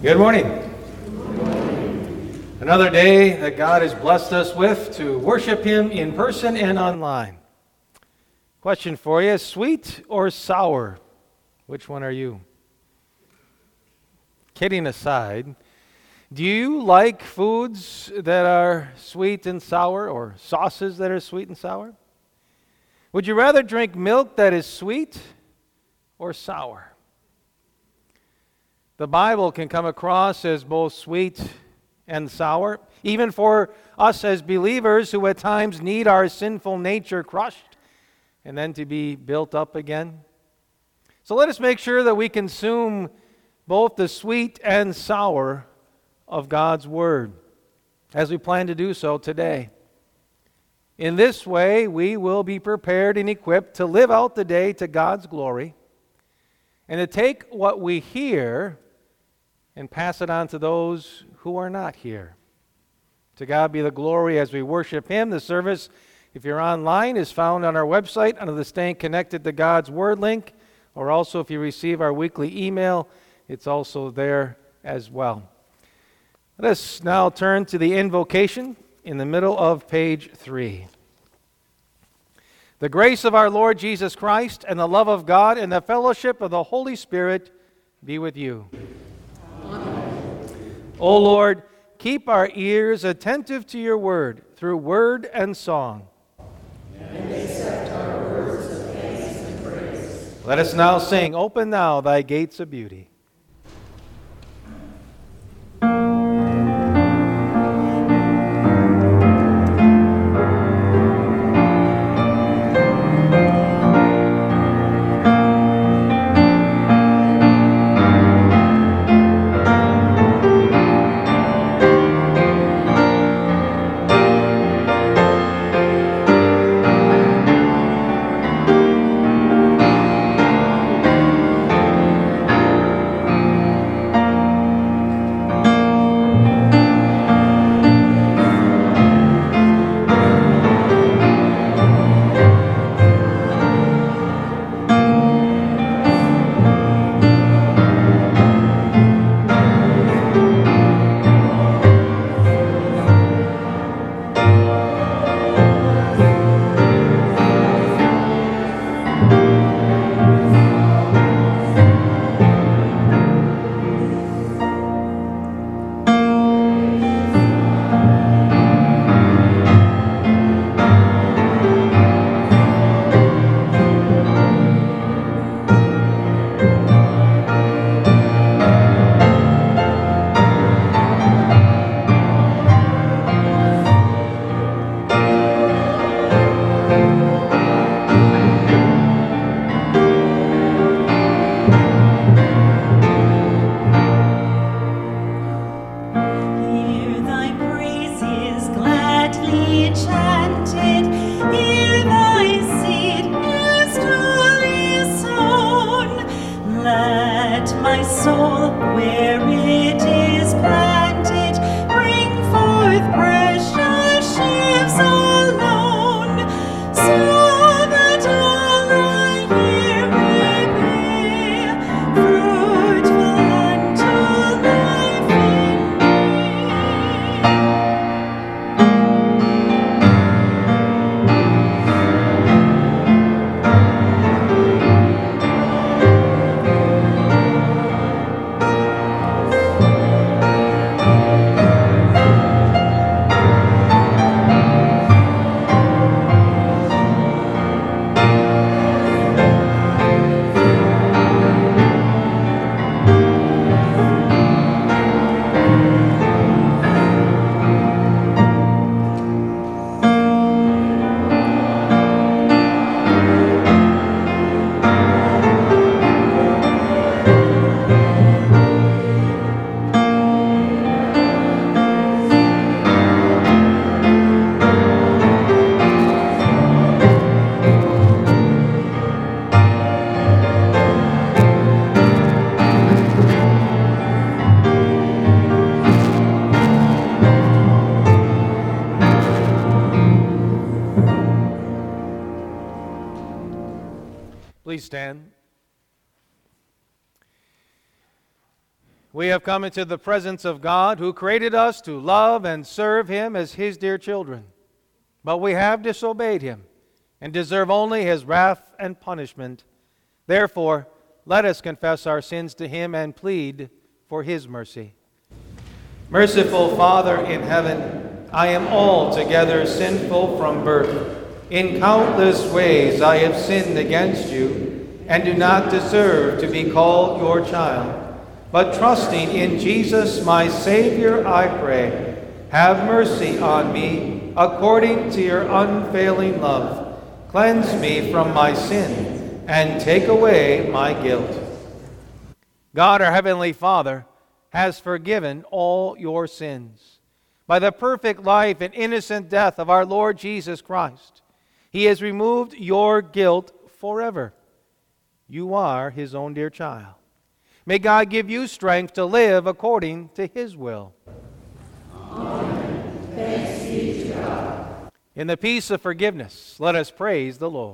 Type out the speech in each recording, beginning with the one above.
Good morning. Another day that God has blessed us with to worship Him in person and online. Question for you, sweet or sour? Which one are you? Kidding aside, do you like foods that are sweet and sour or sauces that are sweet and sour? Would you rather drink milk that is sweet or sour? The Bible can come across as both sweet and sour, even for us as believers who at times need our sinful nature crushed and then to be built up again. So let us make sure that we consume both the sweet and sour of God's Word as we plan to do so today. In this way, we will be prepared and equipped to live out the day to God's glory and to take what we hear and pass it on to those who are not here. To God be the glory as we worship Him. The service, if you're online, is found on our website under the Staying Connected to God's Word link, or also if you receive our weekly email, it's also there as well. Let us now turn to the invocation in the middle of page 3. The grace of our Lord Jesus Christ and the love of God and the fellowship of the Holy Spirit be with you. O Lord, keep our ears attentive to your word through word and song. And accept our words of thanks and praise. Let us now sing, Open Thou Thy Gates of Beauty. Please stand. We have come into the presence of God, who created us to love and serve Him as His dear children. But we have disobeyed Him and deserve only His wrath and punishment. Therefore, let us confess our sins to Him and plead for His mercy. Merciful Father in heaven, I am altogether sinful from birth. In countless ways I have sinned against you and do not deserve to be called your child. But trusting in Jesus, my Savior, I pray, have mercy on me according to your unfailing love. Cleanse me from my sin and take away my guilt. God, our Heavenly Father, has forgiven all your sins. By the perfect life and innocent death of our Lord Jesus Christ, He has removed your guilt forever. You are His own dear child. May God give you strength to live according to His will. Amen. Thanks be to God. In the peace of forgiveness, let us praise the Lord.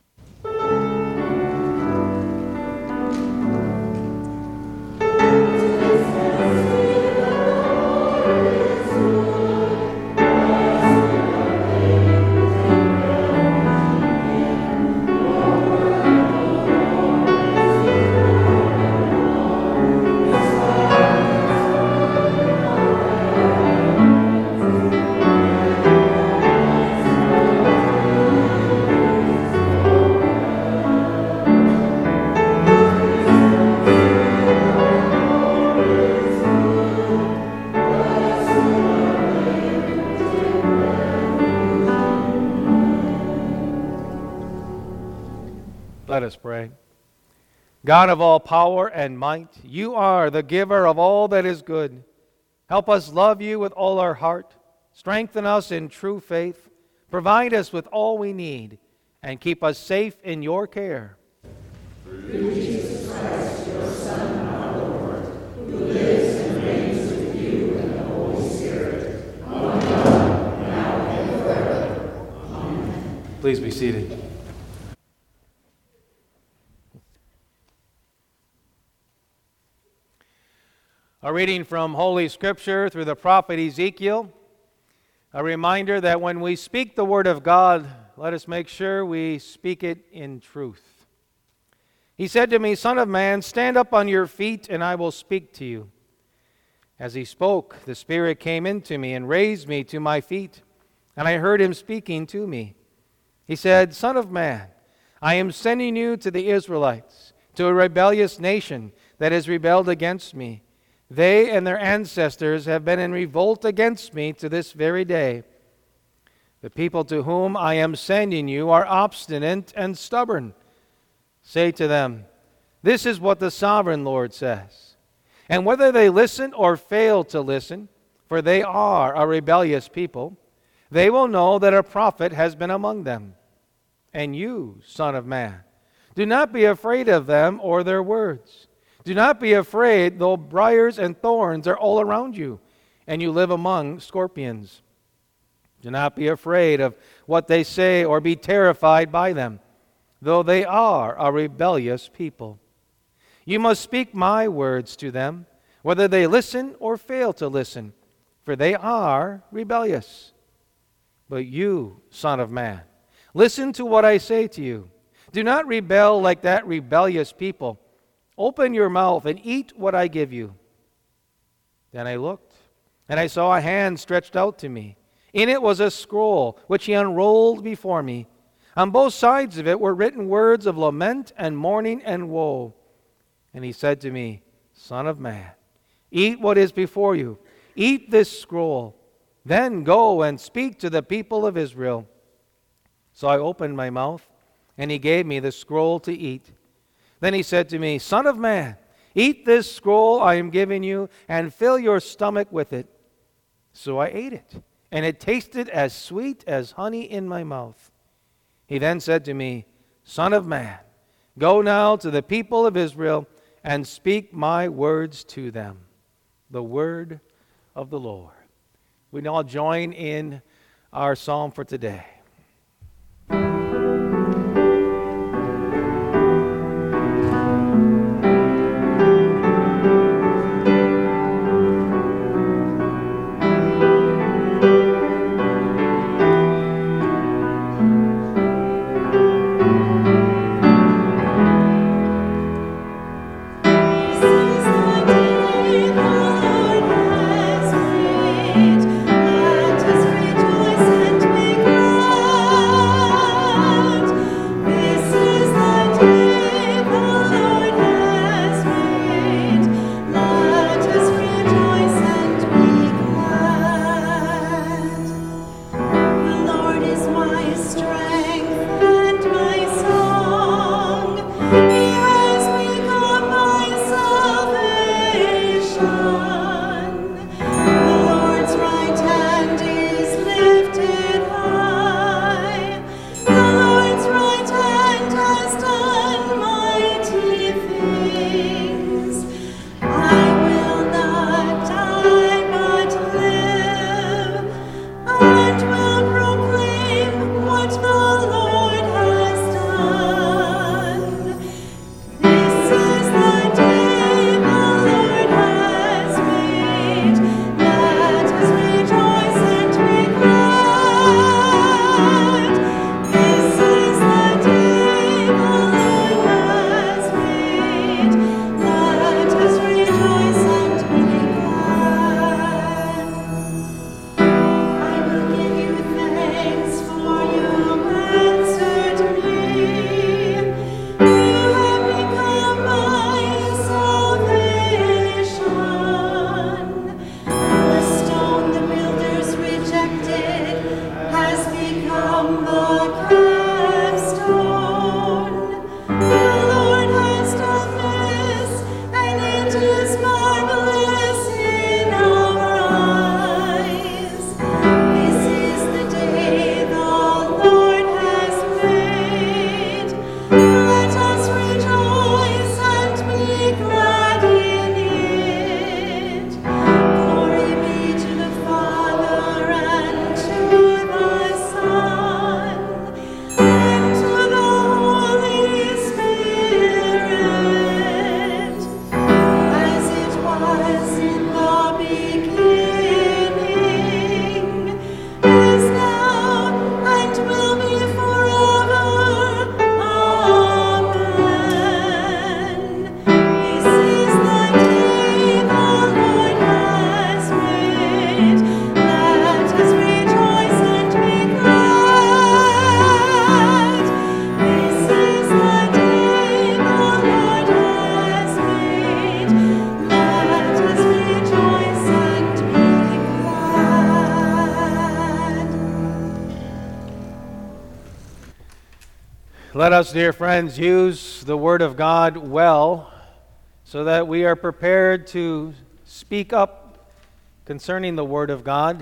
Let us pray. God of all power and might, you are the giver of all that is good. Help us love you with all our heart. Strengthen us in true faith. Provide us with all we need, and keep us safe in your care. Through Jesus Christ, your Son, our Lord, who lives and reigns with you in the Holy Spirit, one God, now and forever. Amen. Please be seated. A reading from Holy Scripture through the prophet Ezekiel. A reminder that when we speak the Word of God, let us make sure we speak it in truth. He said to me, Son of man, stand up on your feet, and I will speak to you. As he spoke, the Spirit came into me and raised me to my feet, and I heard him speaking to me. He said, Son of man, I am sending you to the Israelites, to a rebellious nation that has rebelled against me. They and their ancestors have been in revolt against me to this very day. The people to whom I am sending you are obstinate and stubborn. Say to them, this is what the sovereign Lord says. And whether they listen or fail to listen, for they are a rebellious people, they will know that a prophet has been among them. And you, Son of man, do not be afraid of them or their words. Do not be afraid, though briars and thorns are all around you, and you live among scorpions. Do not be afraid of what they say or be terrified by them, though they are a rebellious people. You must speak my words to them, whether they listen or fail to listen, for they are rebellious. But you, Son of man, listen to what I say to you. Do not rebel like that rebellious people. Open your mouth and eat what I give you. Then I looked, and I saw a hand stretched out to me. In it was a scroll, which he unrolled before me. On both sides of it were written words of lament and mourning and woe. And he said to me, Son of man, eat what is before you. Eat this scroll. Then go and speak to the people of Israel. So I opened my mouth, and he gave me the scroll to eat. Then he said to me, Son of man, eat this scroll I am giving you, and fill your stomach with it. So I ate it, and it tasted as sweet as honey in my mouth. He then said to me, Son of man, go now to the people of Israel, and speak my words to them. The word of the Lord. We now join in our psalm for today. Let us, dear friends, use the Word of God well so that we are prepared to speak up concerning the Word of God,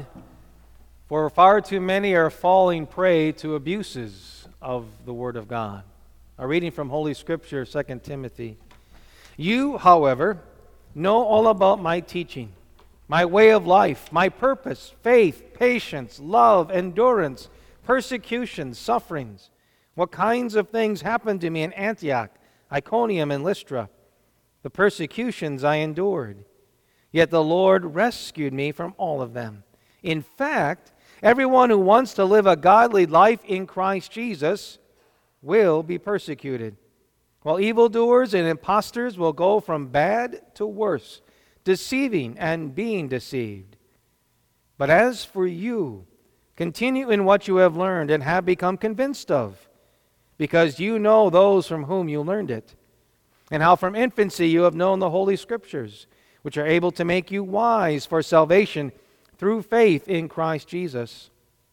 for far too many are falling prey to abuses of the Word of God. A reading from Holy Scripture, 2 Timothy. You, however, know all about my teaching, my way of life, my purpose, faith, patience, love, endurance, persecutions, sufferings. What kinds of things happened to me in Antioch, Iconium, and Lystra? The persecutions I endured. Yet the Lord rescued me from all of them. In fact, everyone who wants to live a godly life in Christ Jesus will be persecuted, while evildoers and impostors will go from bad to worse, deceiving and being deceived. But as for you, continue in what you have learned and have become convinced of, because you know those from whom you learned it, and how from infancy you have known the Holy Scriptures, which are able to make you wise for salvation through faith in Christ Jesus.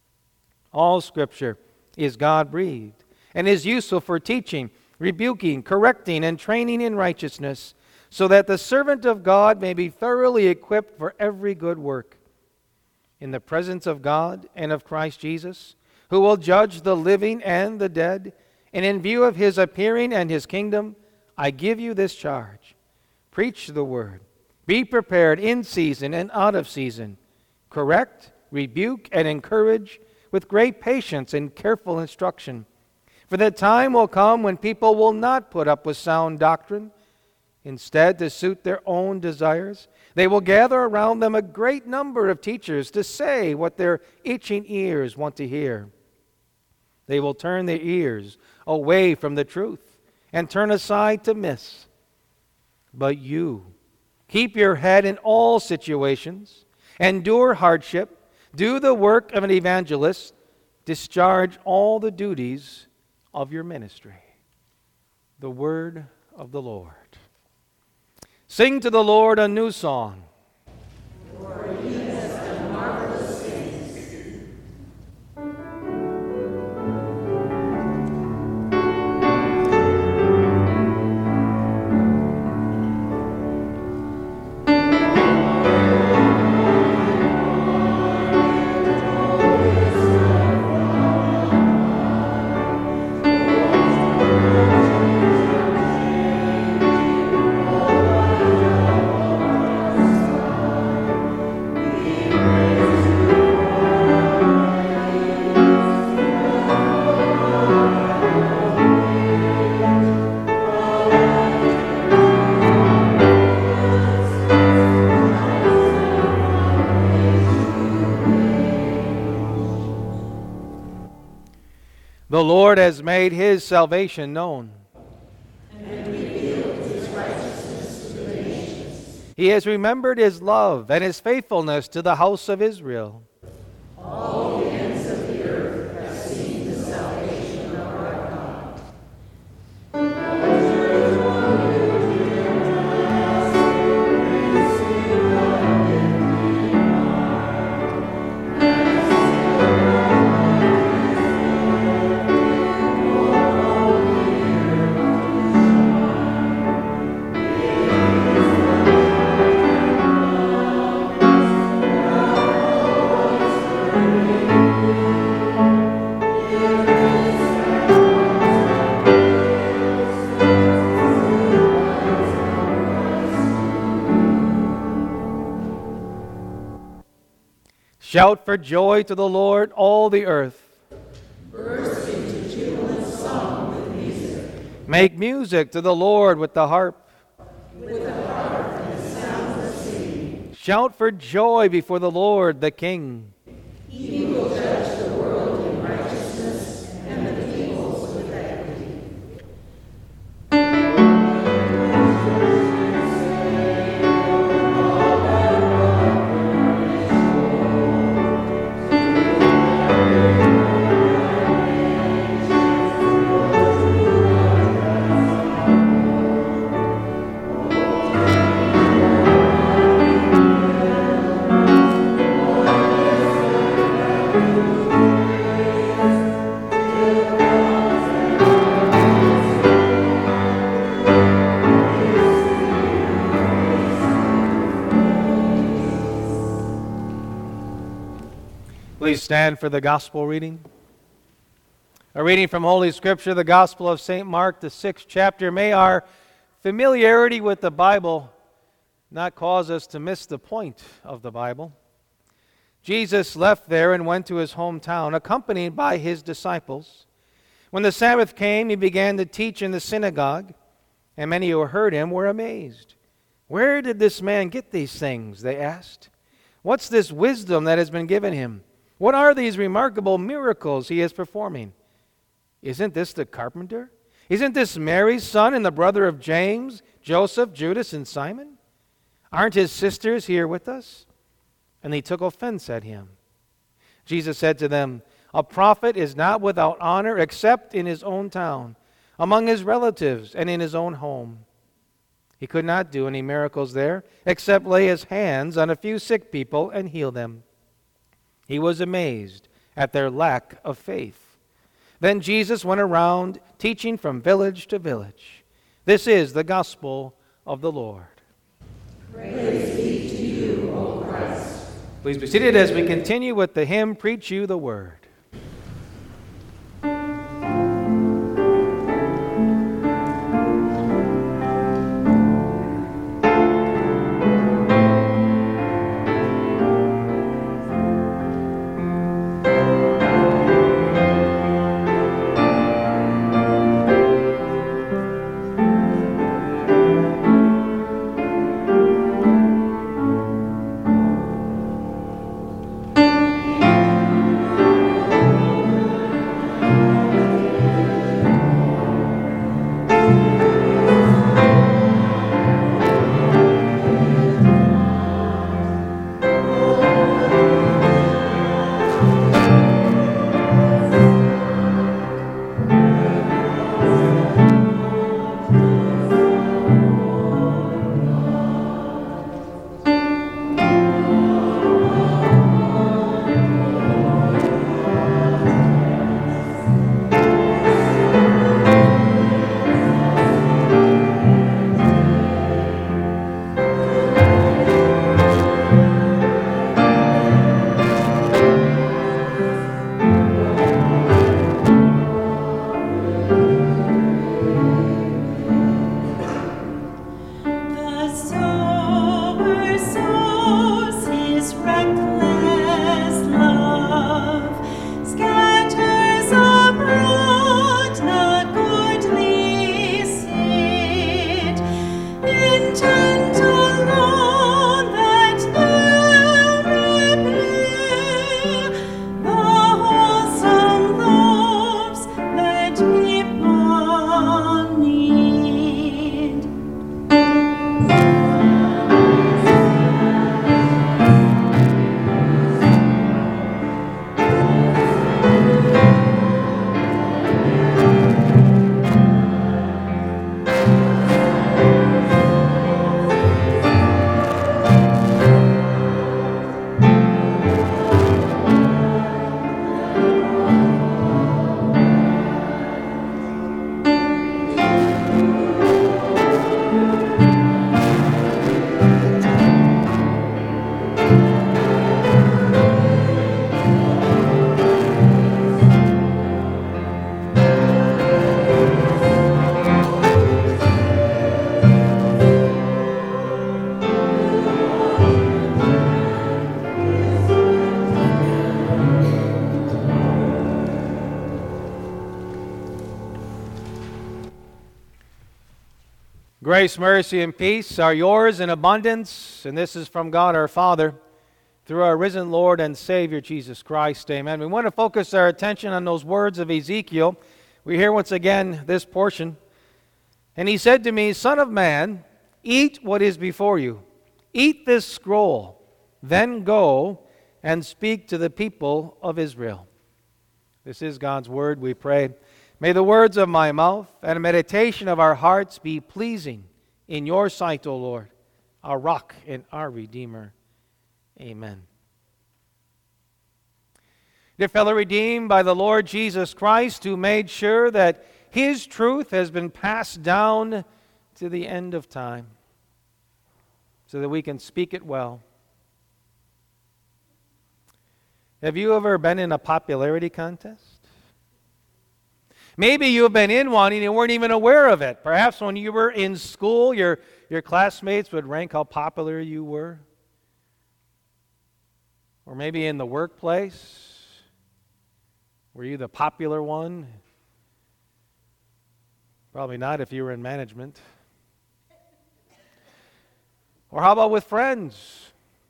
All Scripture is God-breathed and is useful for teaching, rebuking, correcting, and training in righteousness, so that the servant of God may be thoroughly equipped for every good work. In the presence of God and of Christ Jesus, who will judge the living and the dead, and in view of his appearing and his kingdom, I give you this charge. Preach the word. Be prepared in season and out of season. Correct, rebuke, and encourage with great patience and careful instruction. For the time will come when people will not put up with sound doctrine. Instead, to suit their own desires, they will gather around them a great number of teachers to say what their itching ears want to hear. They will turn their ears away from the truth and turn aside to myths. But you, keep your head in all situations, endure hardship, do the work of an evangelist, discharge all the duties of your ministry. The word of the Lord. Sing to the Lord a new song. For he has done marvelous things. The Lord has made his salvation known. And revealed his righteousness to the nations. He has remembered his love and his faithfulness to the house of Israel. All the ends of the earth have seen the salvation of our God. Shout for joy to the Lord, all the earth. Burst into jubilant song with music. Make music to the Lord with the harp. With the harp and the sounds of singing. Shout for joy before the Lord, the King. He will judge the world in righteousness and the peoples with equity. Please stand for the gospel reading. A reading from Holy Scripture, the Gospel of St. Mark, the 6th chapter. May our familiarity with the Bible not cause us to miss the point of the Bible. Jesus left there and went to his hometown, accompanied by his disciples. When the Sabbath came, he began to teach in the synagogue, and many who heard him were amazed. "Where did this man get these things?" they asked. "What's this wisdom that has been given him? What are these remarkable miracles he is performing? Isn't this the carpenter? Isn't this Mary's son and the brother of James, Joseph, Judas, and Simon? Aren't his sisters here with us?" And they took offense at him. Jesus said to them, "A prophet is not without honor except in his own town, among his relatives, and in his own home." He could not do any miracles there, except lay his hands on a few sick people and heal them. He was amazed at their lack of faith. Then Jesus went around teaching from village to village. This is the gospel of the Lord. Praise be to you, O Christ. Please be seated as we continue with the hymn, Preach You the Word. Grace, mercy, and peace are yours in abundance, and this is from God our Father, through our risen Lord and Savior, Jesus Christ. Amen. We want to focus our attention on those words of Ezekiel. We hear once again this portion. And he said to me, Son of man, eat what is before you. Eat this scroll, then go and speak to the people of Israel. This is God's word, we pray. May the words of my mouth and the meditation of our hearts be pleasing in your sight, O Lord, our rock and our Redeemer. Amen. Dear fellow redeemed by the Lord Jesus Christ, who made sure that His truth has been passed down to the end of time so that we can speak it well. Have you ever been in a popularity contest? Maybe you have been in one and you weren't even aware of it. Perhaps when you were in school, your classmates would rank how popular you were. Or maybe in the workplace, were you the popular one? Probably not if you were in management. Or how about with friends?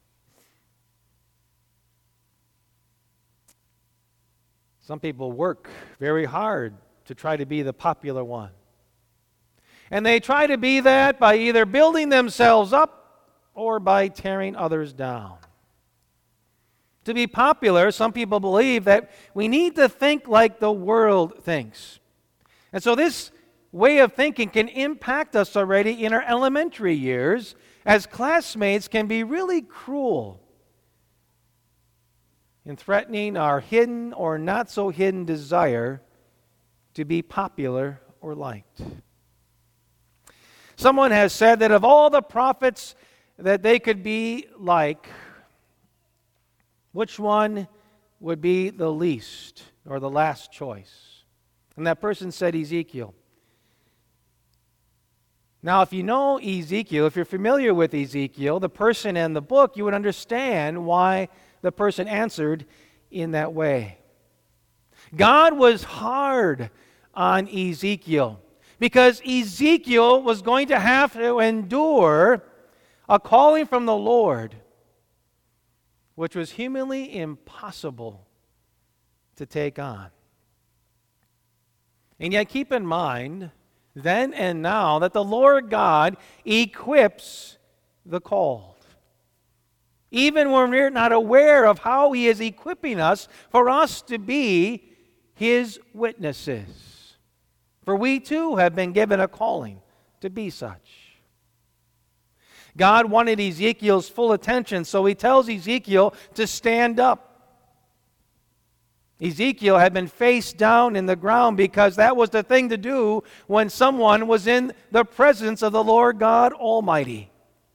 Some people work very hard to try to be the popular one. And they try to be that by either building themselves up or by tearing others down. To be popular, some people believe that we need to think like the world thinks. And so this way of thinking can impact us already in our elementary years, as classmates can be really cruel in threatening our hidden or not so hidden desire to be popular or liked. Someone has said that of all the prophets that they could be like, which one would be the least or the last choice? And that person said Ezekiel. Now, if you know Ezekiel, if you're familiar with Ezekiel, the person and the book, you would understand why the person answered in that way. God was hard on Ezekiel because Ezekiel was going to have to endure a calling from the Lord which was humanly impossible to take on. And yet keep in mind, then and now, that the Lord God equips the called. Even when we're not aware of how He is equipping us for us to be His witnesses. For we too have been given a calling to be such. God wanted Ezekiel's full attention, so He tells Ezekiel to stand up. Ezekiel had been face down in the ground because that was the thing to do when someone was in the presence of the Lord God Almighty.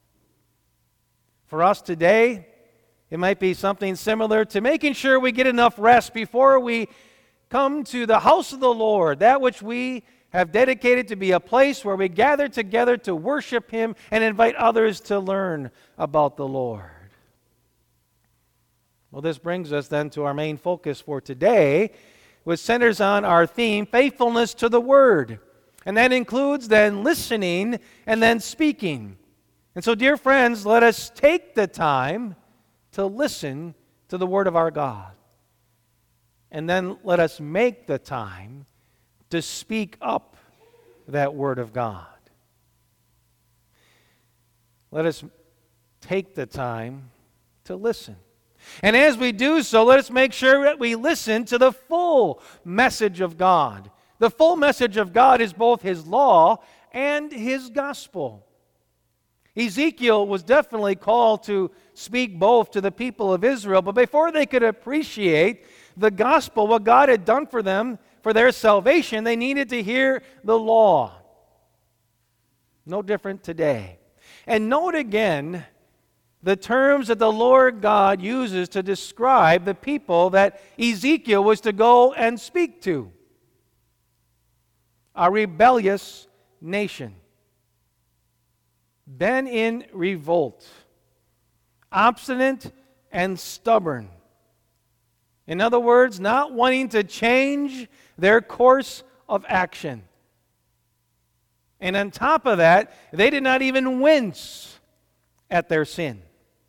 For us today, it might be something similar to making sure we get enough rest before we come to the house of the Lord, that which we have dedicated to be a place where we gather together to worship Him and invite others to learn about the Lord. Well, this brings us then to our main focus for today, which centers on our theme, faithfulness to the Word. And that includes then listening and then speaking. And so, dear friends, let us take the time to listen to the Word of our God. And then let us make the time to speak up that Word of God. Let us take the time to listen. And as we do so, let us make sure that we listen to the full message of God. The full message of God is both His law and His gospel. Ezekiel was definitely called to speak both to the people of Israel, but before they could appreciate the gospel, what God had done for them, for their salvation, they needed to hear the law. No different today. And note again the terms that the Lord God uses to describe the people that Ezekiel was to go and speak to. A rebellious nation. Been in revolt. Obstinate and stubborn. In other words, not wanting to change their course of action. And on top of that, they did not even wince at their sin.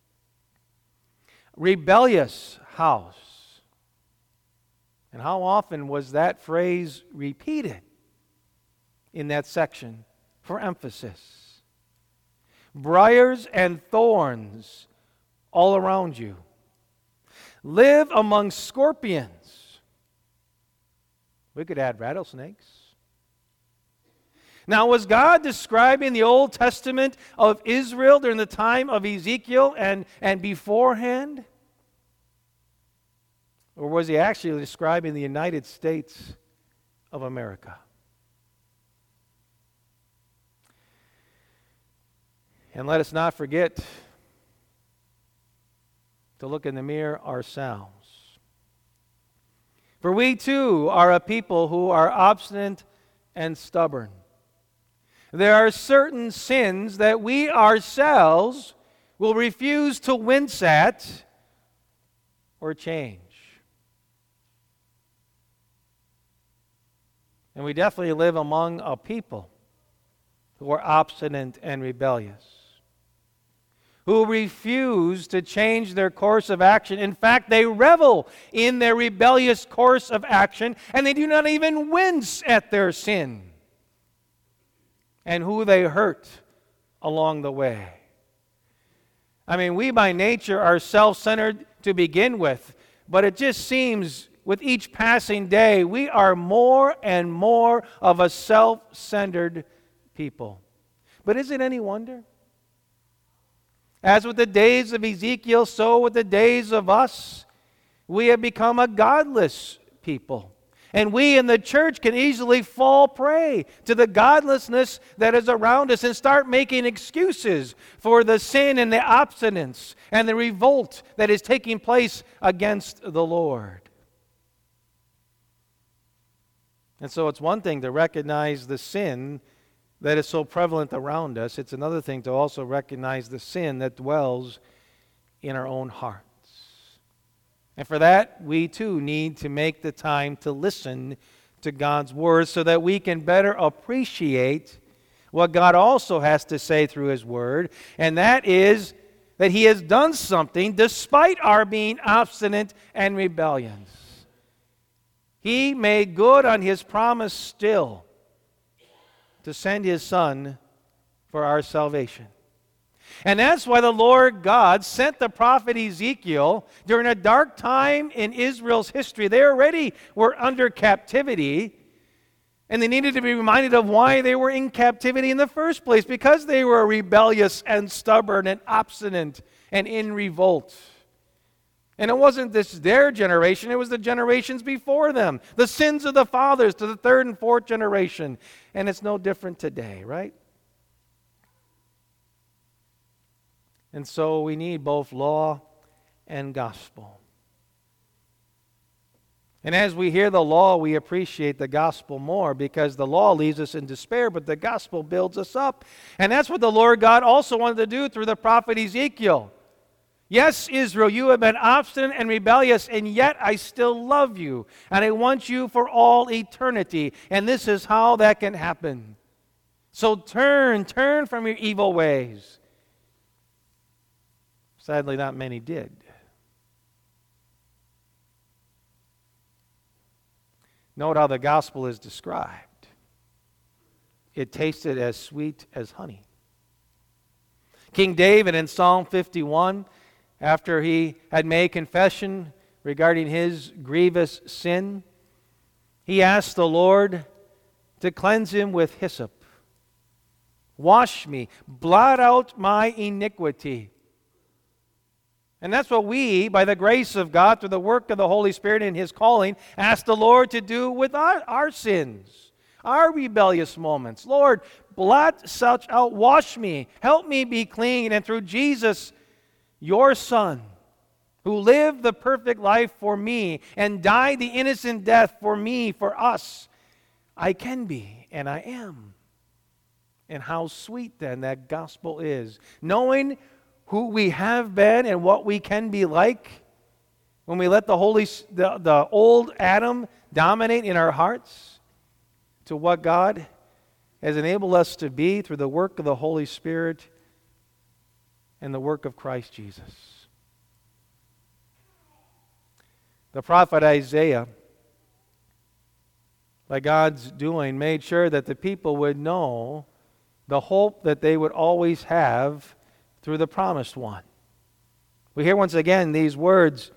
Rebellious house. And how often was that phrase repeated in that section for emphasis? Briars and thorns all around you. Live among scorpions. We could add rattlesnakes. Now, was God describing the Old Testament of Israel during the time of Ezekiel and beforehand? Or was he actually describing the United States of America? And let us not forget to look in the mirror ourselves. For we too are a people who are obstinate and stubborn. There are certain sins that we ourselves will refuse to wince at or change. And we definitely live among a people who are obstinate and rebellious, who refuse to change their course of action. In fact, they revel in their rebellious course of action, and they do not even wince at their sin and who they hurt along the way. I mean, we by nature are self-centered to begin with, but it just seems with each passing day, we are more and more of a self-centered people. But is it any wonder? As with the days of Ezekiel, so with the days of us, we have become a godless people. And we in the church can easily fall prey to the godlessness that is around us and start making excuses for the sin and the obstinance and the revolt that is taking place against the Lord. And so it's one thing to recognize the sin that is so prevalent around us. It's another thing to also recognize the sin that dwells in our own hearts. And for that, we too need to make the time to listen to God's Word so that we can better appreciate what God also has to say through His Word, and that is that He has done something despite our being obstinate and rebellious. He made good on His promise still to send His Son for our salvation. And that's why the Lord God sent the prophet Ezekiel during a dark time in Israel's history. They already were under captivity, and they needed to be reminded of why they were in captivity in the first place, because they were rebellious and stubborn and obstinate and in revolt. And it wasn't just their generation, it was the generations before them. The sins of the fathers to the third and fourth generation. And it's no different today, right? And so we need both law and gospel. And as we hear the law, we appreciate the gospel more, because the law leaves us in despair, but the gospel builds us up. And that's what the Lord God also wanted to do through the prophet Ezekiel. Yes, Israel, you have been obstinate and rebellious, and yet I still love you, and I want you for all eternity. And this is how that can happen. So turn from your evil ways. Sadly, not many did. Note how the gospel is described. It tasted as sweet as honey. King David in Psalm 51, after he had made confession regarding his grievous sin, he asked the Lord to cleanse him with hyssop. Wash me, blot out my iniquity. And that's what we, by the grace of God, through the work of the Holy Spirit in His calling, ask the Lord to do with our sins, our rebellious moments. Lord, blot such out, wash me, help me be clean, and through Jesus, your Son, who lived the perfect life for me and died the innocent death for me, for us, I can be and I am. And how sweet then that gospel is. Knowing who we have been and what we can be like when we let the old Adam dominate in our hearts, to what God has enabled us to be through the work of the Holy Spirit and the work of Christ Jesus. The prophet Isaiah, by God's doing, made sure that the people would know the hope that they would always have through the promised one. We hear once again these words,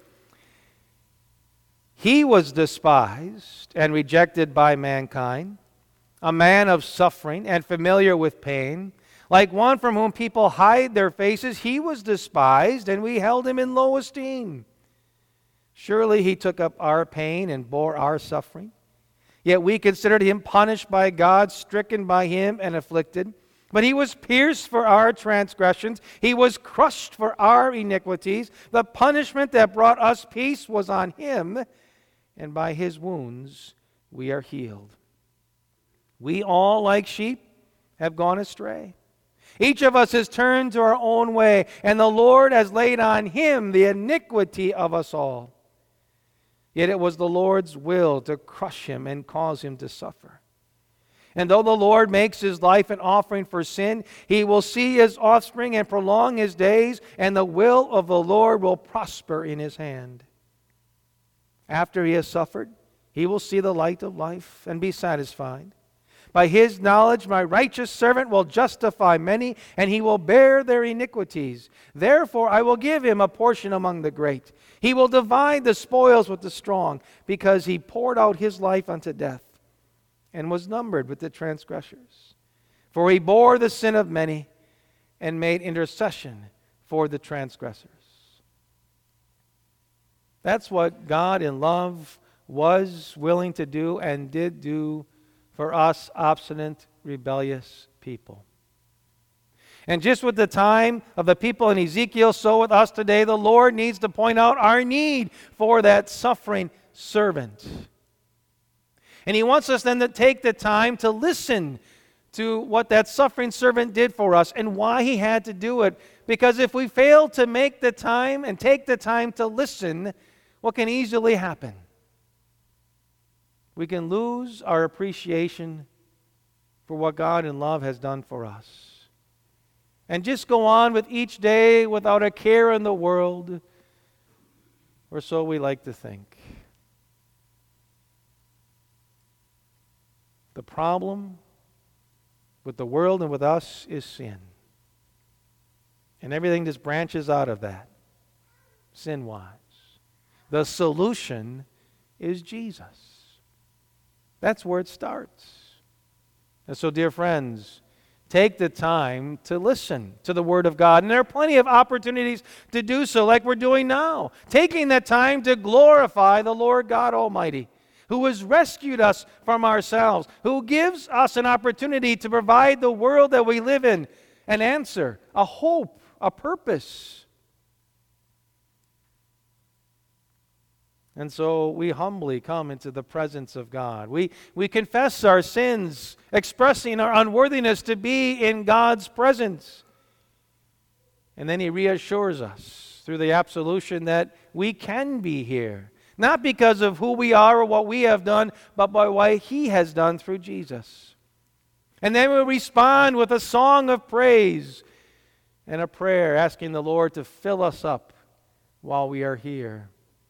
"He was despised and rejected by mankind, a man of suffering and familiar with pain. Like one from whom people hide their faces, he was despised, and we held him in low esteem. Surely he took up our pain and bore our suffering. Yet we considered him punished by God, stricken by him and afflicted. But he was pierced for our transgressions. He was crushed for our iniquities. The punishment that brought us peace was on him, and by his wounds we are healed. We all, like sheep, have gone astray. Each of us has turned to our own way, and the Lord has laid on him the iniquity of us all. Yet it was the Lord's will to crush him and cause him to suffer. And though the Lord makes his life an offering for sin, he will see his offspring and prolong his days, and the will of the Lord will prosper in his hand. After he has suffered, he will see the light of life and be satisfied. By his knowledge, my righteous servant will justify many, and he will bear their iniquities. Therefore, I will give him a portion among the great. He will divide the spoils with the strong, because he poured out his life unto death, and was numbered with the transgressors. For he bore the sin of many, and made intercession for the transgressors." That's what God in love was willing to do and did do for us obstinate, rebellious people. And just with the time of the people in Ezekiel, so with us today, the Lord needs to point out our need for that suffering servant. And he wants us then to take the time to listen to what that suffering servant did for us and why he had to do it. Because if we fail to make the time and take the time to listen, what can easily happen? We can lose our appreciation for what God in love has done for us. And just go on with each day without a care in the world, or so we like to think. The problem with the world and with us is sin. And everything just branches out of that, sin-wise. The solution is Jesus. That's where it starts. And so, dear friends, take the time to listen to the Word of God. And there are plenty of opportunities to do so, like we're doing now. Taking that time to glorify the Lord God Almighty, who has rescued us from ourselves, who gives us an opportunity to provide the world that we live in an answer, a hope, a purpose. And so we humbly come into the presence of God. We confess our sins, expressing our unworthiness to be in God's presence. And then He reassures us through the absolution that we can be here. Not because of who we are or what we have done, but by what He has done through Jesus. And then we respond with a song of praise and a prayer, asking the Lord to fill us up while we are here.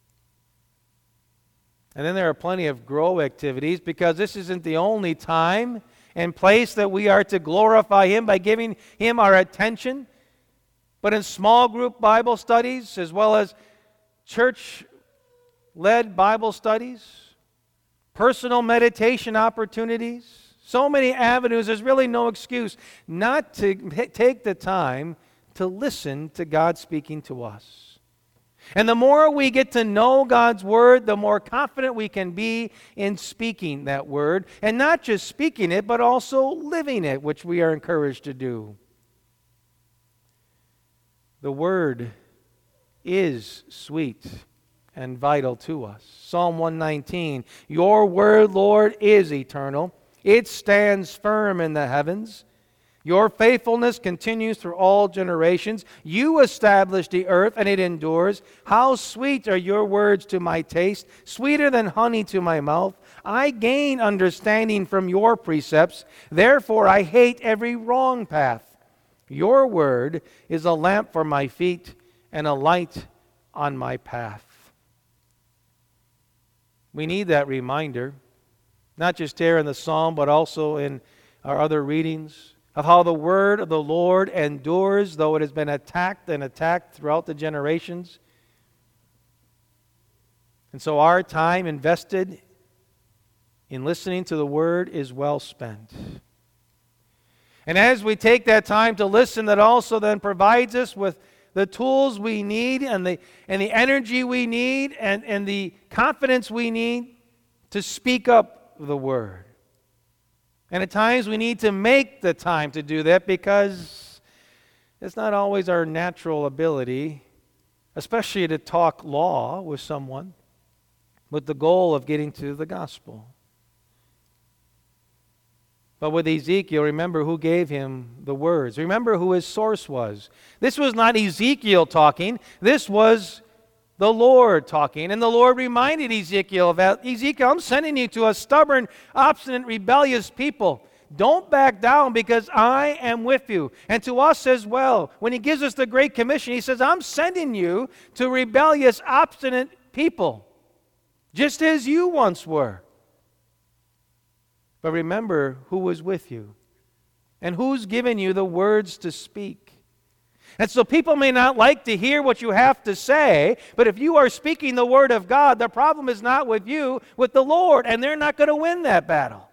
And then there are plenty of grow activities, because this isn't the only time and place that we are to glorify Him by giving Him our attention. But in small group Bible studies, as well as church-led Bible studies, personal meditation opportunities, so many avenues, there's really no excuse not to take the time to listen to God speaking to us. And the more we get to know God's Word, the more confident we can be in speaking that Word. And not just speaking it, but also living it, which we are encouraged to do. The Word is sweet and vital to us. Psalm 119, "Your Word, Lord, is eternal. It stands firm in the heavens. Your faithfulness continues through all generations. You established the earth, and it endures. How sweet are your words to my taste, sweeter than honey to my mouth. I gain understanding from your precepts. Therefore I hate every wrong path. Your word is a lamp for my feet and a light on my path. We need that reminder, not just here in the psalm, but also in our other readings, of how the word of the Lord endures, though it has been attacked and attacked throughout the generations. And so our time invested in listening to the word is well spent. And as we take that time to listen, that also then provides us with the tools we need and the energy we need and the confidence we need to speak up the word. And at times we need to make the time to do that because it's not always our natural ability, especially to talk law with someone with the goal of getting to the gospel. But with Ezekiel, remember who gave him the words. Remember who his source was. This was not Ezekiel talking. This was the Lord talking. And the Lord reminded Ezekiel of that. Ezekiel, I'm sending you to a stubborn, obstinate, rebellious people. Don't back down because I am with you. And to us as well. When he gives us the Great Commission, he says, I'm sending you to rebellious, obstinate people. Just as you once were. But remember who was with you and who's given you the words to speak. And so people may not like to hear what you have to say, but if you are speaking the word of God, the problem is not with you, with the Lord, and they're not going to win that battle.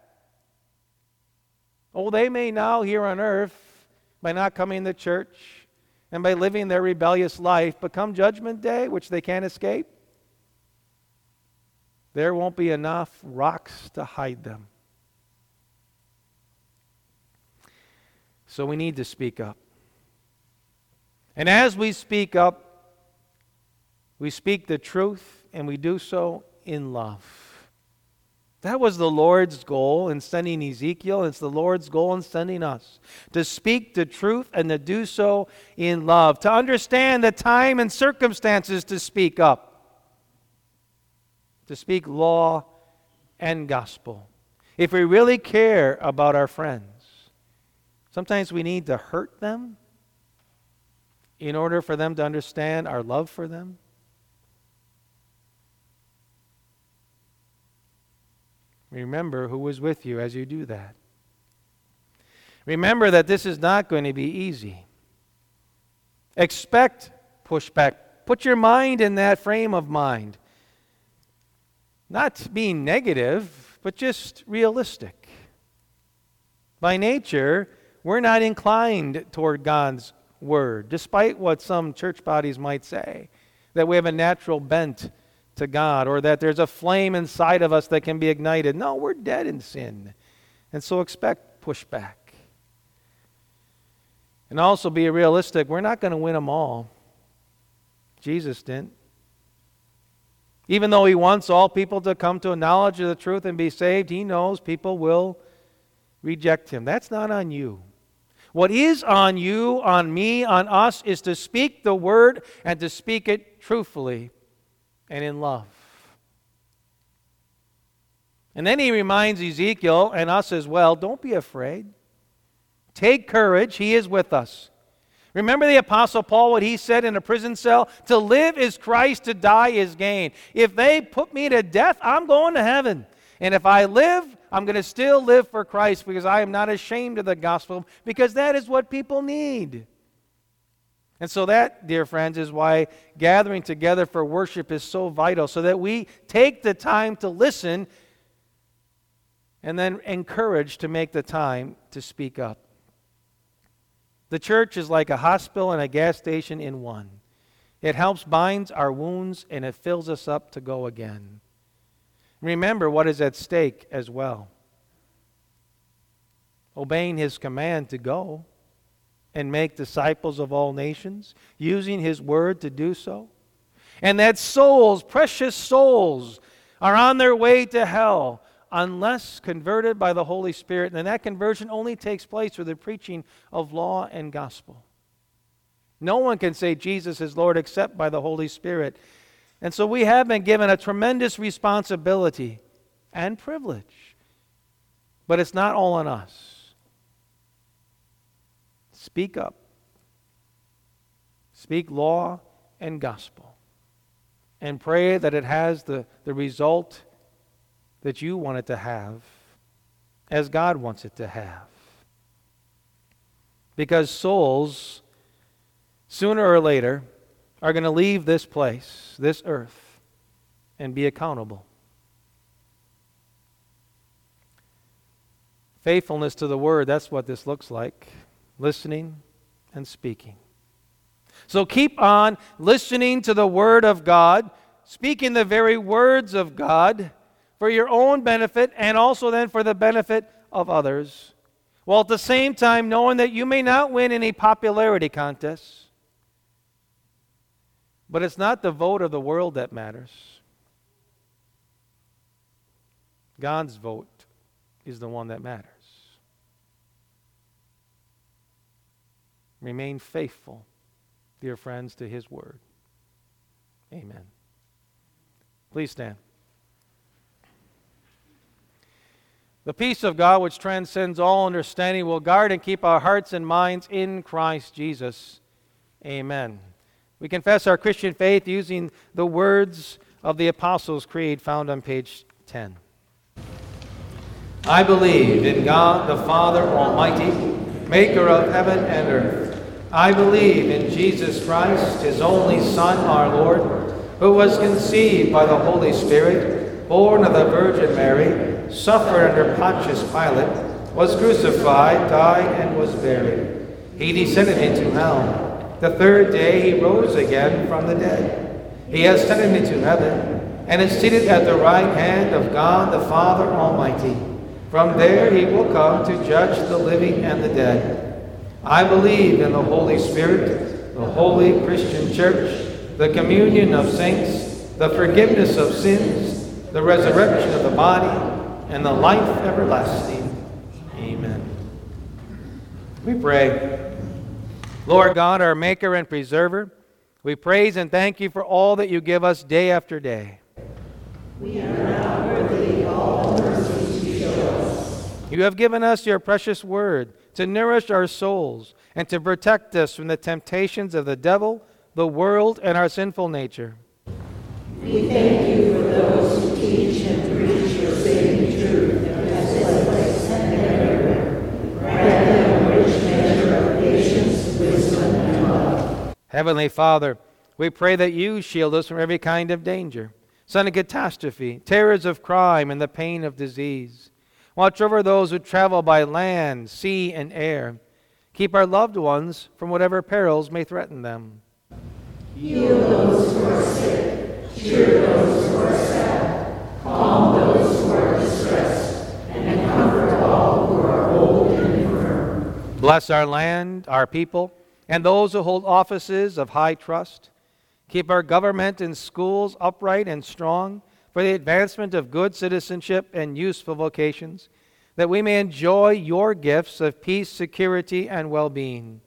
Oh, they may now here on earth, by not coming to church and by living their rebellious life, but come Judgment Day, which they can't escape, there won't be enough rocks to hide them. So we need to speak up. And as we speak up, we speak the truth, and we do so in love. That was the Lord's goal in sending Ezekiel. It's the Lord's goal in sending us. To speak the truth and to do so in love. To understand the time and circumstances to speak up. To speak law and gospel. If we really care about our friends, sometimes we need to hurt them in order for them to understand our love for them. Remember who was with you as you do that. Remember that this is not going to be easy. Expect pushback. Put your mind in that frame of mind. Not being negative, but just realistic. By nature, we're not inclined toward God's word, despite what some church bodies might say, that we have a natural bent to God, or that there's a flame inside of us that can be ignited. No, we're dead in sin. And so expect pushback. And also be realistic. We're not going to win them all. Jesus didn't. Even though he wants all people to come to a knowledge of the truth and be saved, he knows people will reject him. That's not on you. What is on you, on me, on us, is to speak the word and to speak it truthfully and in love. And then he reminds Ezekiel and us as well, don't be afraid. Take courage, he is with us. Remember the Apostle Paul, what he said in a prison cell? To live is Christ, to die is gain. If they put me to death, I'm going to heaven. And if I live, I'm going to still live for Christ because I am not ashamed of the gospel, because that is what people need. And so that, dear friends, is why gathering together for worship is so vital, so that we take the time to listen and then encourage to make the time to speak up. The church is like a hospital and a gas station in one. It helps bind our wounds and it fills us up to go again. Remember what is at stake as well. Obeying his command to go and make disciples of all nations, using his word to do so. And that souls, precious souls, are on their way to hell, unless converted by the Holy Spirit. And that conversion only takes place through the preaching of law and gospel. No one can say Jesus is Lord except by the Holy Spirit. And so we have been given a tremendous responsibility and privilege. But it's not all on us. Speak up. Speak law and gospel. And pray that it has the result that you want it to have, as God wants it to have. Because souls, sooner or later, are going to leave this place, this earth, and be accountable. Faithfulness to the Word, that's what this looks like. Listening and speaking. So keep on listening to the Word of God, speaking the very words of God for your own benefit and also then for the benefit of others, while at the same time knowing that you may not win any popularity contests. But it's not the vote of the world that matters. God's vote is the one that matters. Remain faithful, dear friends, to His Word. Amen. Please stand. The peace of God, which transcends all understanding, will guard and keep our hearts and minds in Christ Jesus. Amen. We confess our Christian faith using the words of the Apostles' Creed found on page 10. I believe in God the Father Almighty, maker of heaven and earth. I believe in Jesus Christ, His only Son, our Lord, who was conceived by the Holy Spirit, born of the Virgin Mary, suffered under Pontius Pilate, was crucified, died, and was buried. He descended into hell. The third day He rose again from the dead. He ascended into heaven, and is seated at the right hand of God the Father Almighty. From there He will come to judge the living and the dead. I believe in the Holy Spirit, the holy Christian Church, the communion of saints, the forgiveness of sins, the resurrection of the body, and the life everlasting. Amen. We pray. Lord God, our Maker and Preserver, we praise and thank You for all that You give us day after day. We are not worthy of all mercies You show us. You have given us Your precious word to nourish our souls and to protect us from the temptations of the devil, the world, and our sinful nature. We thank You for those who teach and preach Your saving truth as they place and everywhere. Grant them a rich measure of patience, wisdom, and love. Heavenly Father, we pray that You shield us from every kind of danger, sudden catastrophe, terrors of crime, and the pain of disease. Watch over those who travel by land, sea, and air. Keep our loved ones from whatever perils may threaten them. Heal those who are sick, cheer those who are sad, calm those who are distressed, and comfort all who are old and infirm. Bless our land, our people, and those who hold offices of high trust. Keep our government and schools upright and strong for the advancement of good citizenship and useful vocations, that we may enjoy Your gifts of peace, security, and well-being.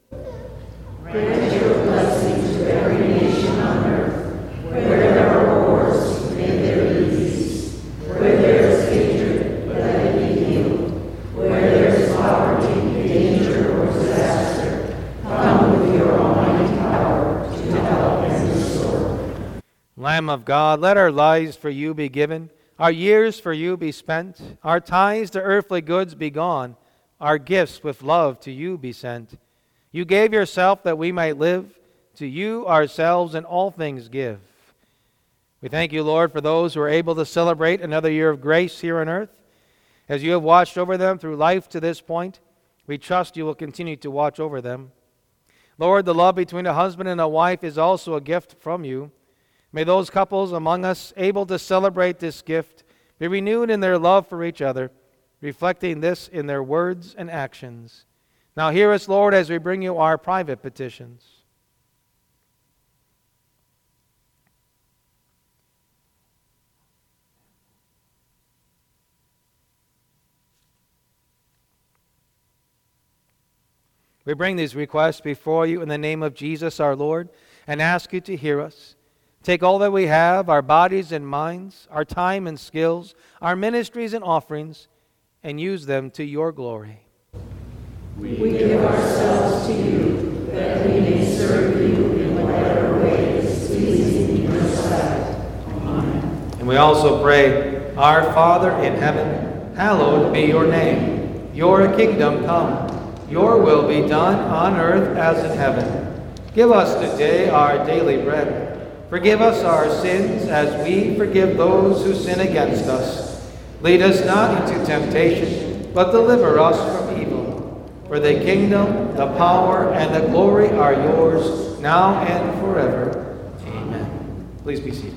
Grant Your blessing to every nation on earth. Where there are wars, may there be peace. Where there is hatred, let it be healed. Where there is poverty, danger, or disaster, come with Your almighty power to help and restore. Lamb of God, let our lives for You be given, our years for You be spent, our ties to earthly goods be gone, our gifts with love to You be sent. You gave Yourself that we might live, to You ourselves in all things give. We thank You, Lord, for those who are able to celebrate another year of grace here on earth. As You have watched over them through life to this point, we trust You will continue to watch over them. Lord, the love between a husband and a wife is also a gift from You. May those couples among us able to celebrate this gift be renewed in their love for each other, reflecting this in their words and actions. Now hear us, Lord, as we bring You our private petitions. We bring these requests before you in the name of Jesus our Lord and ask you to hear us. Take all that we have, our bodies and minds, our time and skills, our ministries and offerings, and use them to your glory. We give ourselves to you, that we may serve you in whatever way is pleasing in your sight. Amen. And we also pray, Our Father in heaven, hallowed be your name. Your kingdom come. Your will be done on earth as in heaven. Give us today our daily bread. Forgive us our sins as we forgive those who sin against us. Lead us not into temptation, but deliver us from evil. For the kingdom, the power, and the glory are yours, now and forever. Amen. Please be seated.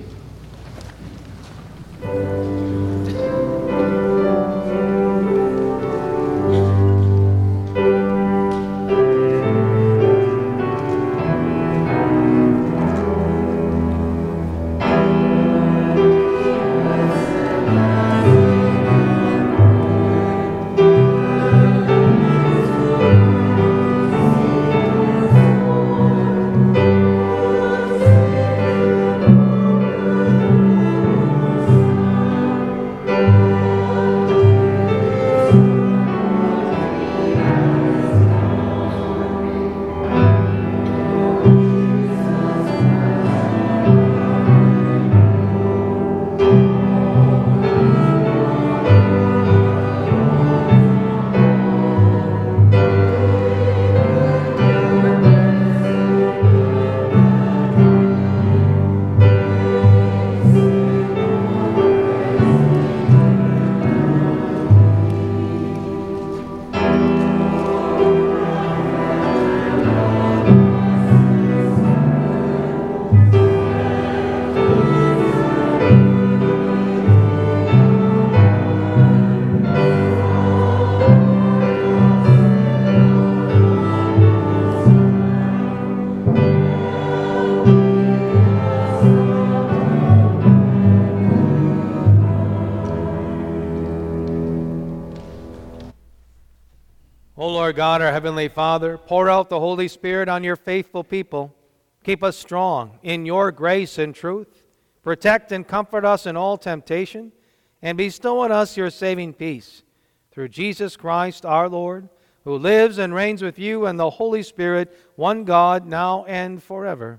O Lord God, our Heavenly Father, pour out the Holy Spirit on your faithful people. Keep us strong in your grace and truth. Protect and comfort us in all temptation, and bestow on us your saving peace. Through Jesus Christ our Lord, who lives and reigns with you and the Holy Spirit, one God, now and forever.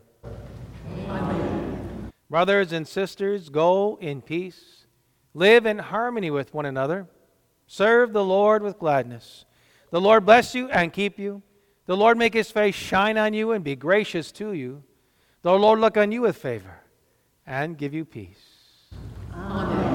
Amen. Brothers and sisters, go in peace. Live in harmony with one another. Serve the Lord with gladness. The Lord bless you and keep you. The Lord make his face shine on you and be gracious to you. The Lord look on you with favor and give you peace. Amen.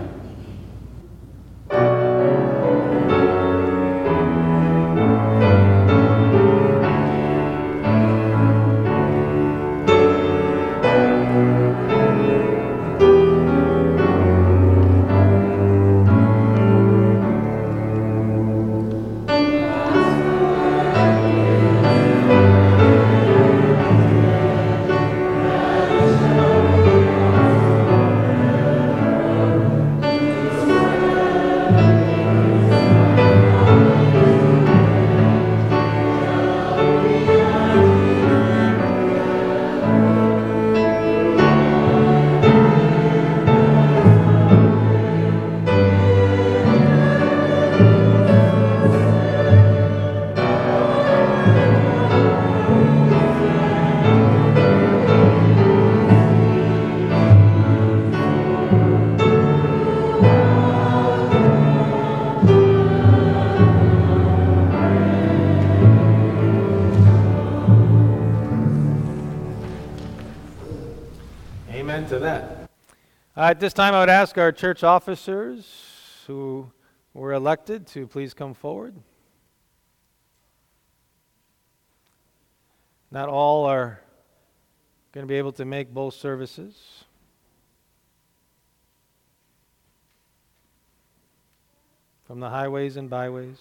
Amen to that. At this time, I would ask our church officers who were elected to please come forward. Not all are going to be able to make both services. From the highways and byways.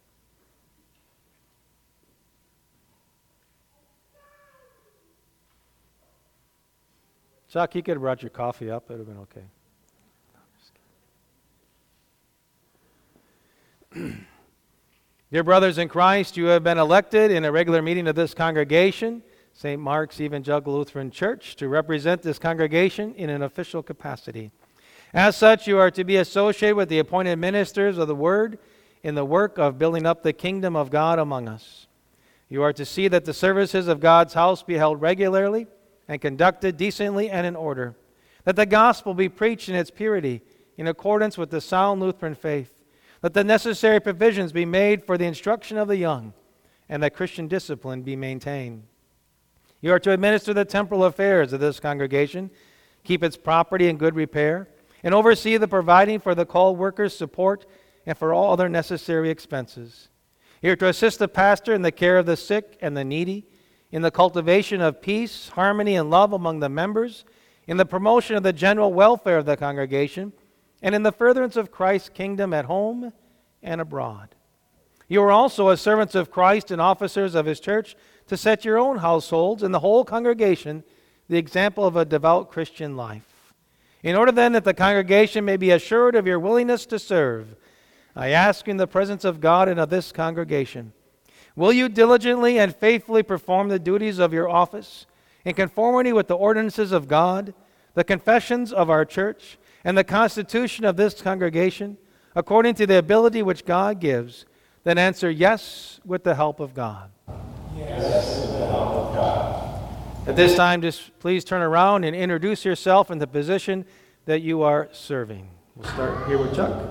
Chuck, you could have brought your coffee up. It would have been okay. Dear brothers in Christ, you have been elected in a regular meeting of this congregation, St. Mark's Evangelical Lutheran Church, to represent this congregation in an official capacity. As such, you are to be associated with the appointed ministers of the Word in the work of building up the kingdom of God among us. You are to see that the services of God's house be held regularly and conducted decently and in order, that the gospel be preached in its purity in accordance with the sound Lutheran faith, that the necessary provisions be made for the instruction of the young, and that Christian discipline be maintained. You are to administer the temporal affairs of this congregation, keep its property in good repair, and oversee the providing for the called workers' support and for all other necessary expenses. You are to assist the pastor in the care of the sick and the needy, in the cultivation of peace, harmony, and love among the members, in the promotion of the general welfare of the congregation, and in the furtherance of Christ's kingdom at home and abroad. You are also, as servants of Christ and officers of His church, to set your own households and the whole congregation the example of a devout Christian life. In order then that the congregation may be assured of your willingness to serve, I ask in the presence of God and of this congregation, will you diligently and faithfully perform the duties of your office in conformity with the ordinances of God, the confessions of our church, and the constitution of this congregation, according to the ability which God gives? Then answer yes with the help of God. Yes, with the help of God. At this time, just please turn around and introduce yourself and the position that you are serving. We'll start here with Chuck.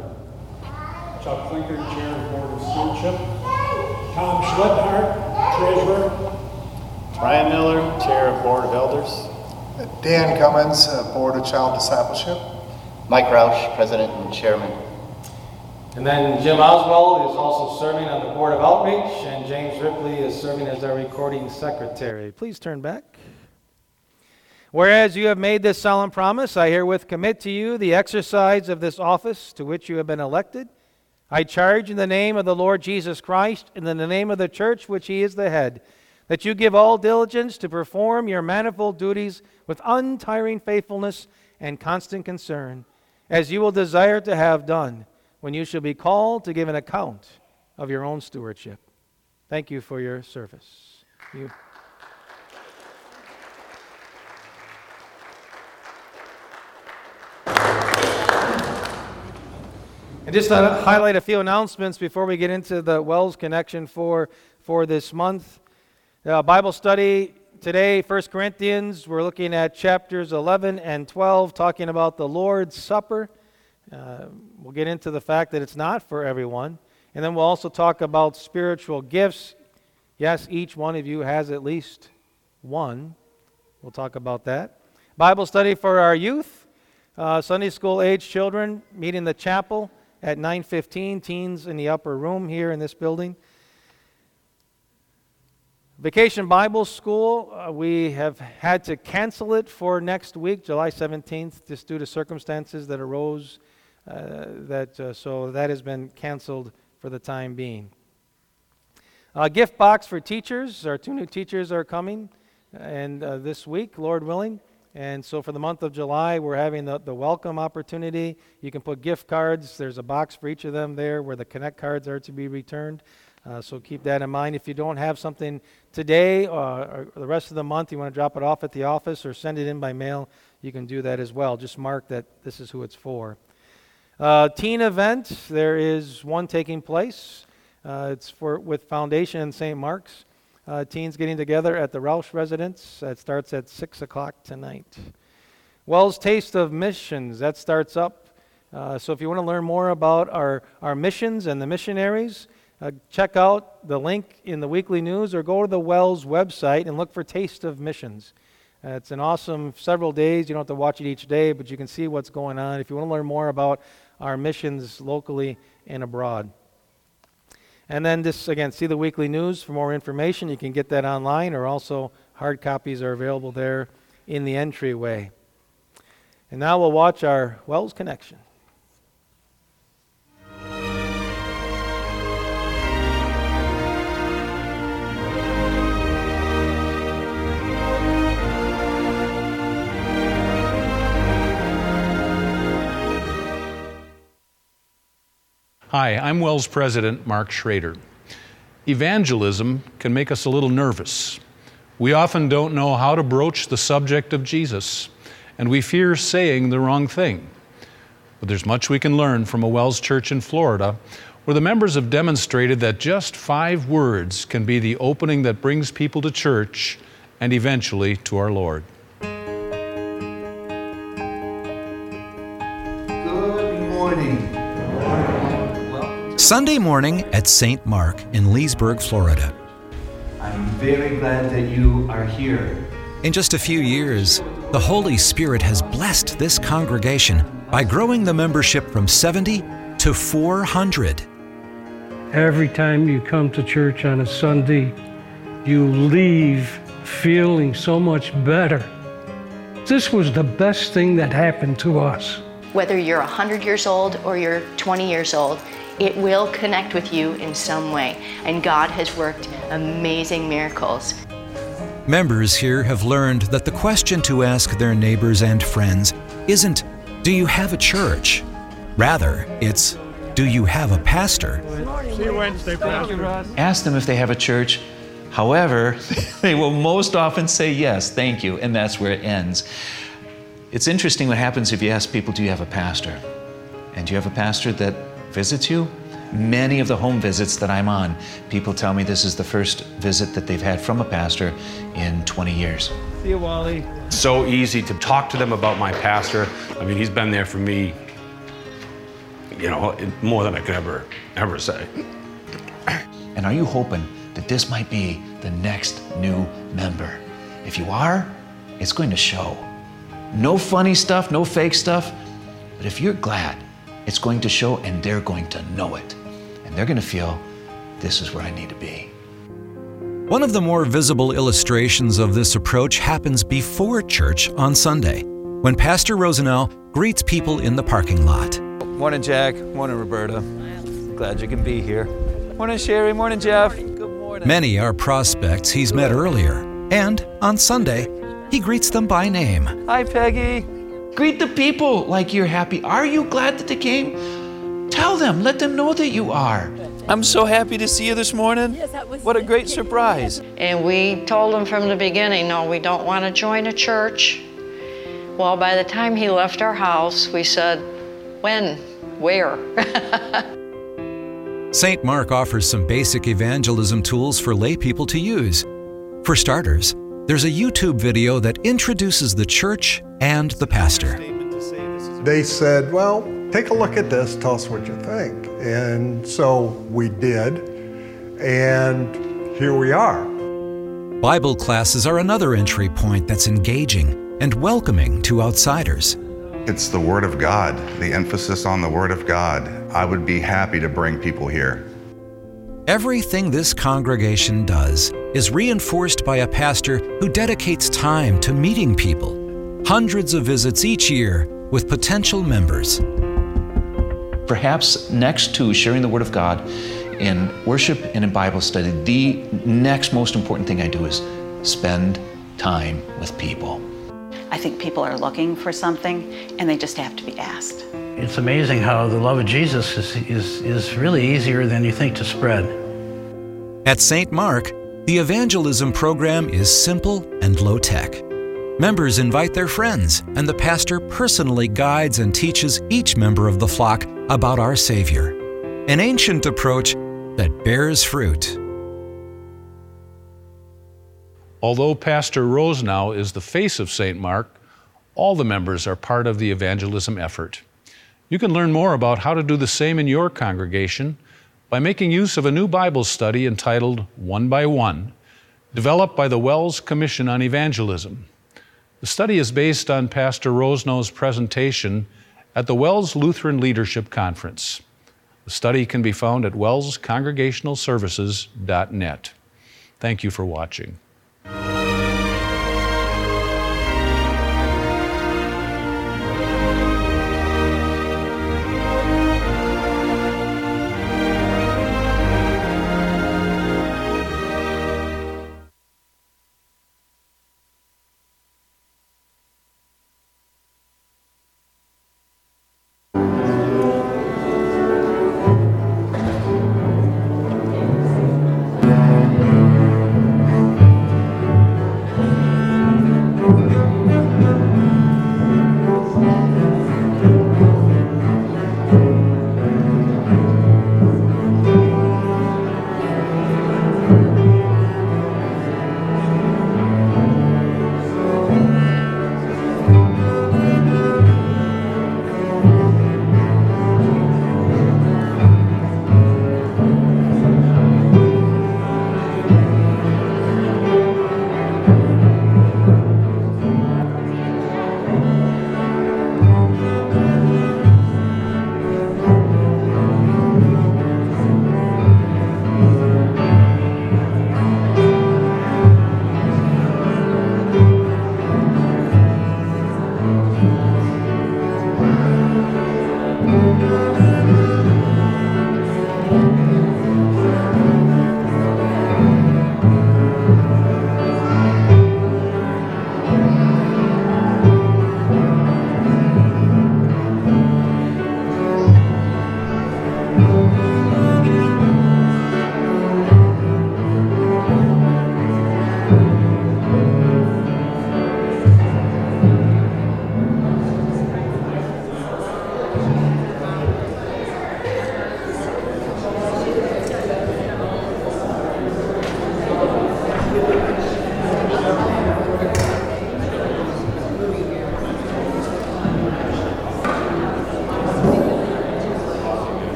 Chuck Flinker, Chair of Board of Stewardship. Tom Schledhart, Treasurer. Ryan Miller, Chair of Board of Elders. Dan Cummins, Board of Child Discipleship. Mike Roush, President and Chairman. And then Jim Oswald is also serving on the Board of Outreach, and James Ripley is serving as our recording secretary. Please turn back. Whereas you have made this solemn promise, I herewith commit to you the exercise of this office to which you have been elected. I charge in the name of the Lord Jesus Christ and in the name of the church which He is the head, that you give all diligence to perform your manifold duties with untiring faithfulness and constant concern, as you will desire to have done when you shall be called to give an account of your own stewardship. Thank you for your service. And just to highlight a few announcements before we get into the Wells Connection for this month. Bible study today, 1 Corinthians. We're looking at chapters 11 and 12, talking about the Lord's Supper. We'll get into the fact that it's not for everyone. And then we'll also talk about spiritual gifts. Yes, each one of you has at least one. We'll talk about that. Bible study for our youth. Sunday school age children meet in the chapel at 9:15. Teens in the upper room here in this building. Vacation Bible School, we have had to cancel it for next week, July 17th, just due to circumstances that arose. So that has been canceled for the time being. Gift box for teachers. Our 2 new teachers are coming and this week, Lord willing. And so for the month of July, we're having the welcome opportunity. You can put gift cards. There's a box for each of them there where the Connect cards are to be returned. So keep that in mind. If you don't have something today or the rest of the month, you want to drop it off at the office or send it in by mail, you can do that as well. Just mark that this is who it's for. Teen event, there is one taking place. It's with Foundation in St. Mark's. Teens getting together at the Roush residence. That starts at 6 o'clock tonight. Wells Taste of Missions, that starts up. So if you want to learn more about our missions and the missionaries, check out the link in the weekly news or go to the Wells website and look for Taste of Missions. It's an awesome several days. You don't have to watch it each day, but you can see what's going on if you want to learn more about our missions locally and abroad. And then just, again, see the weekly news for more information. You can get that online, or also hard copies are available there in the entryway. And now we'll watch our Wells Connection. Hi, I'm Wells President Mark Schrader. Evangelism can make us a little nervous. We often don't know how to broach the subject of Jesus, and we fear saying the wrong thing. But there's much we can learn from a WELS church in Florida, where the members have demonstrated that just 5 words can be the opening that brings people to church and eventually to our Lord. Good morning. Sunday morning at St. Mark in Leesburg, Florida. I'm very glad that you are here. In just a few years, the Holy Spirit has blessed this congregation by growing the membership from 70 to 400. Every time you come to church on a Sunday, you leave feeling so much better. This was the best thing that happened to us. Whether you're 100 years old or you're 20 years old, it will connect with you in some way, and God has worked amazing miracles. Members here have learned that the question to ask their neighbors and friends isn't, "Do you have a church?" Rather, it's, "Do you have a pastor?" See you Wednesday, Pastor. Ask them if they have a church. However, they will most often say yes, thank you, and that's where it ends. It's interesting what happens if you ask people, "Do you have a pastor?" And do you have a pastor that visits you? Many of the home visits that I'm on, people tell me this is the first visit that they've had from a pastor in 20 years. See you, Wally. So easy to talk to them about my pastor. I mean, he's been there for me, more than I could ever say. And are you hoping that this might be the next new member? If you are, it's going to show. No funny stuff, no fake stuff, but if you're glad, it's going to show, and they're going to know it. And they're going to feel, this is where I need to be. One of the more visible illustrations of this approach happens before church on Sunday, when Pastor Rosenau greets people in the parking lot. Morning, Jack. Morning, Roberta. Glad you can be here. Morning, Sherry. Morning, Jeff. Good morning. Many are prospects he's met earlier, and on Sunday, he greets them by name. Hi, Peggy. Greet the people like you're happy. Are you glad that they came? Tell them, let them know that you are. I'm so happy to see you this morning. What a great surprise. And we told him from the beginning, no, we don't want to join a church. Well, by the time he left our house, we said, when? Where? St. Mark offers some basic evangelism tools for lay people to use. For starters, there's a YouTube video that introduces the church and the pastor. They said, well, take a look at this, tell us what you think. And so we did, and here we are. Bible classes are another entry point that's engaging and welcoming to outsiders. It's the Word of God, the emphasis on the Word of God. I would be happy to bring people here. Everything this congregation does is reinforced by a pastor who dedicates time to meeting people. Hundreds of visits each year with potential members. Perhaps next to sharing the Word of God in worship and in Bible study, the next most important thing I do is spend time with people. I think people are looking for something, and they just have to be asked. It's amazing how the love of Jesus is really easier than you think to spread. At St. Mark, the evangelism program is simple and low-tech. Members invite their friends, and the pastor personally guides and teaches each member of the flock about our Savior. An ancient approach that bears fruit. Although Pastor Rosenau is the face of St. Mark, all the members are part of the evangelism effort. You can learn more about how to do the same in your congregation by making use of a new Bible study entitled One by One, developed by the WELS Commission on Evangelism. The study is based on Pastor Rosenau's presentation at the WELS Lutheran Leadership Conference. The study can be found at welscongregationalservices.net. Thank you for watching.